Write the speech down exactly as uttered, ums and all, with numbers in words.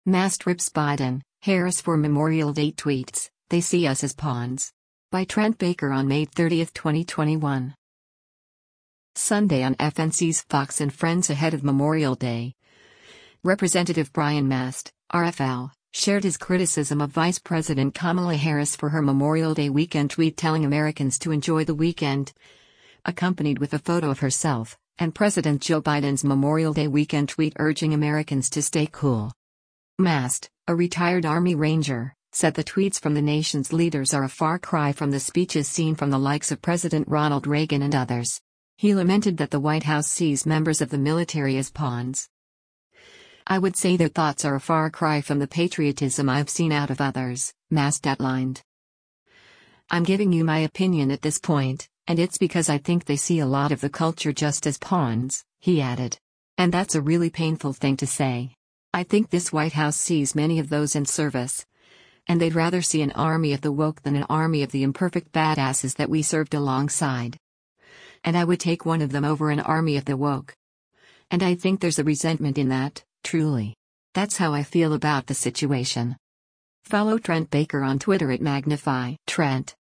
Mast rips Biden, Harris for Memorial Day tweets, "They see us as pawns." By Trent Baker on May thirtieth, twenty twenty-one. Sunday on F N C's Fox and Friends ahead of Memorial Day. Representative Brian Mast, R F L, shared his criticism of Vice President Kamala Harris for her Memorial Day weekend tweet telling Americans to enjoy the weekend, accompanied with a photo of herself, and President Joe Biden's Memorial Day weekend tweet urging Americans to stay cool. Mast, a retired Army Ranger, said the tweets from the nation's leaders are a far cry from the speeches seen from the likes of President Ronald Reagan and others. He lamented that the White House sees members of the military as pawns. "I would say their thoughts are a far cry from the patriotism I've seen out of others," Mast outlined. "I'm giving you my opinion at this point, and it's because I think they see a lot of the culture just as pawns," he added. "And that's a really painful thing to say. I think this White House sees many of those in service. And they'd rather see an army of the woke than an army of the imperfect badasses that we served alongside. And I would take one of them over an army of the woke. And I think there's a resentment in that, truly. That's how I feel about the situation." Follow Trent Baker on Twitter at Magnify Trent.